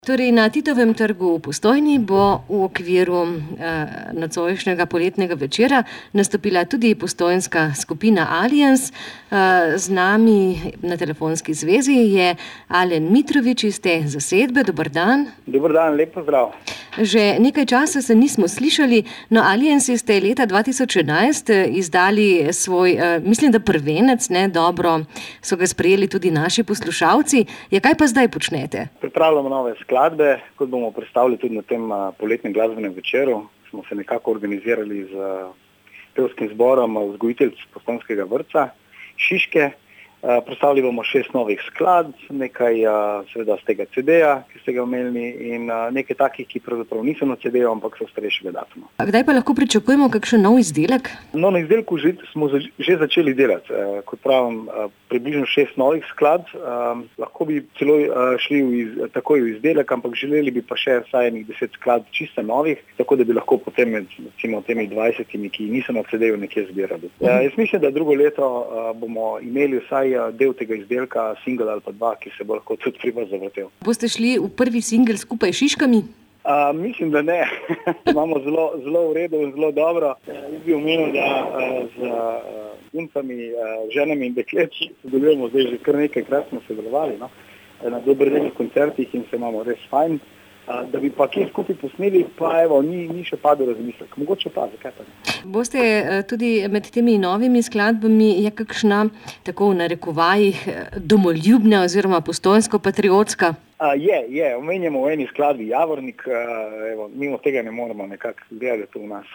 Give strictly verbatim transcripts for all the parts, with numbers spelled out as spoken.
Torej, na Titovem trgu v Postojni bo v okviru eh, nocojšnjega poletnega večera nastopila tudi postojnska skupina Aliens. Eh, z nami na telefonski zvezi je Alen Mitrović iz te zasedbe. Dober dan. Dober dan, lep pozdrav. Že nekaj časa se nismo slišali, no Aliensi ste leta dva tisoč enajst izdali svoj, eh, mislim, da prvenec, ne, dobro, so ga sprejeli tudi naši poslušalci. Ja, kaj pa zdaj počnete? Pripravljamo nove skladbe, kot bomo predstavili tudi na tem uh, poletnem glasbenem večeru. Smo se nekako organizirali z uh, pevskim zborom vzgojiteljic Postojnskega vrtca Šiške. Uh, predstavili bomo šest novih skladb, nekaj uh, seveda z tega ce de-ja, ki ste ga omenili, in uh, nekaj takih, ki pravzaprav niso na ce de-ju, ampak so starejšega datuma. A kdaj pa lahko pričakujemo kakšen nov izdelek? No, na izdelku že, smo za, že začeli delati. Uh, kot pravim, uh, približno šest novih skladb. Uh, lahko bi celo uh, šli v iz, takoj v izdelek, ampak želeli bi pa še vsaj enih deset skladb čisto novih, tako da bi lahko potem med recimo temi dvajsetimi, ki niso na ce de-ju, nekje zbirali. Uh, jaz mislim, da drugo leto uh, bomo imeli vsaj del tega izdelka, single ali pa dva, ki se bo lahko tudi pri vas zavrtel. Boste šli v prvi single skupaj s Šiškami? Uh, mislim, da ne. Imamo zelo, zelo v redu in zelo dobro. Jaz bi omenil, da uh, z puncami, uh, ženami in dekleti sodelujemo zdaj že kar nekajkrat smo sodelovali, no? Na dobrodelnih koncertih in se imamo res fajn. Uh, da bi pa kje skupaj posneli, pa evo, ni, ni še padel razmislek. Mogoče pa, zakaj pa ne? Boste tudi med temi novimi skladbami, je kakšna, tako v narekovajih, domoljubna oziroma postojnsko-patriotska? Uh, je, je. Omenjamo v eni skladbi Javornik, uh, evo, mimo tega ne moramo nekako gledati v nas.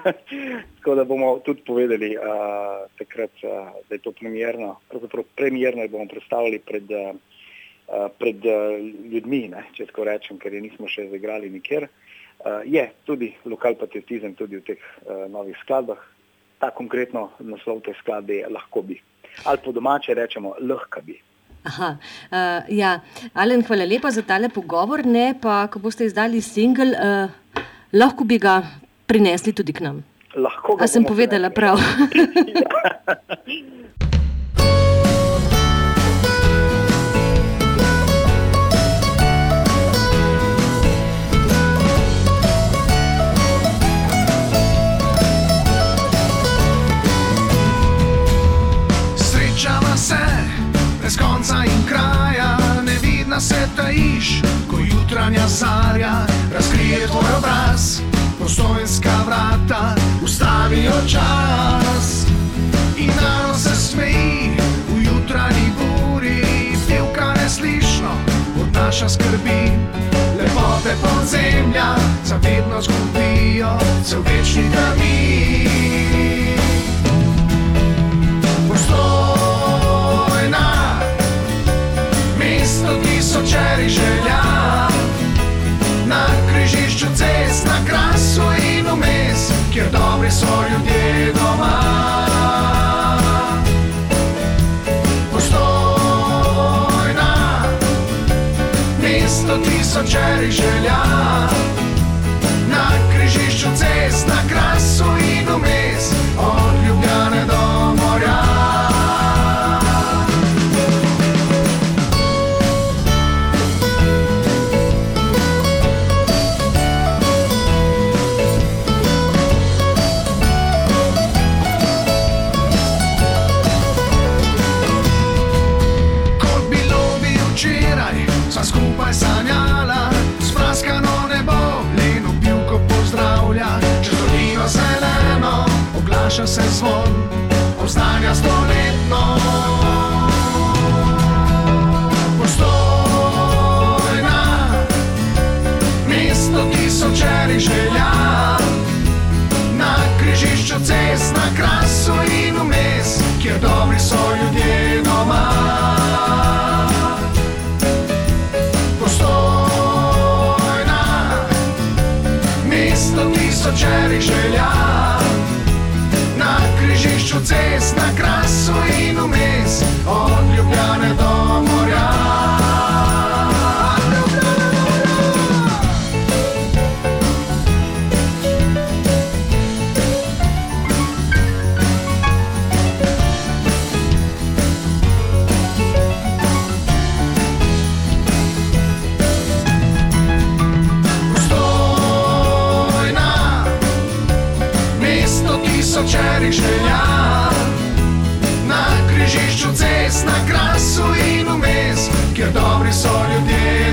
Tako da bomo tudi povedali uh, takrat, uh, da je to premierno, pravzaprav premierno bomo predstavili pred uh, Uh, pred uh, ljudmi, ne, če tako rečem, ker je nismo še zaigrali nikjer. Uh, je tudi lokal patriotizem tudi v teh uh, novih skladbah. Ta konkretno naslov te skladbe je Lahko bi. Ali po domače rečemo Lahko bi. Aha, uh, ja. Alen, hvala lepa za tale pogovor, ne, pa ko boste izdali single, uh, lahko bi ga prinesli tudi k nam. Lahko ga. A sem povedala prav? Brez konca in kraja, nevidna se tajiš, ko jutranja zarja razkrije tvoj obraz. Postojnska vrata ustavijo čas in nano se smeji v jutranji buri, pevka neslišno odnaša skrbi. Lepote podzemlja za vedno zgubijo se v večni temi. Tisočeri želja, na križišču cest, na Krasu in vmes, kjer dobri so ljudje doma. Postojna, mesto tisočeri želja, na križišču cest, na Krasu in vmes, od Ljubljane do morja. Skupaj sanjala, spraskano nebo, leno pivko pozdravlja, čez dolino zeleno, oglaša se zvon, obznanja stoletno. Postojna, mesto tisočeri želja, na križišču cest, na Krasu in vmes, kjer dobri so ljudje doma. Tisočeri želja, na križišču cest, na Krasu in vmes, od Ljubljane do morja. tisočerih želja. Na križišču cest, na Krasu in vmes, kjer dobri so ljudje.